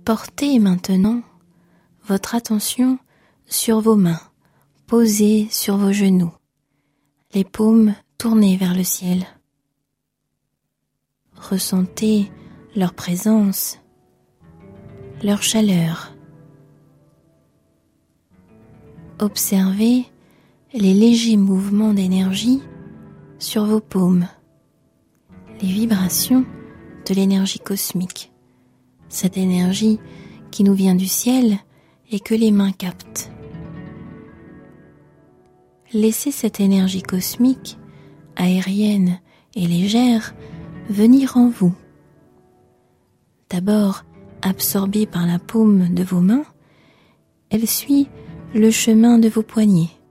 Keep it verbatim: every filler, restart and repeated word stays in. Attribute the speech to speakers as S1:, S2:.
S1: Portez maintenant votre attention sur vos mains, posées sur vos genoux, les paumes tournées vers le ciel. Ressentez leur présence, leur chaleur. Observez les légers mouvements d'énergie sur vos paumes, les vibrations de l'énergie cosmique, cette énergie qui nous vient du ciel et que les mains captent. Laissez cette énergie cosmique, aérienne et légère, venir en vous. D'abord absorbée par la paume de vos mains, elle suit le chemin de vos poignets,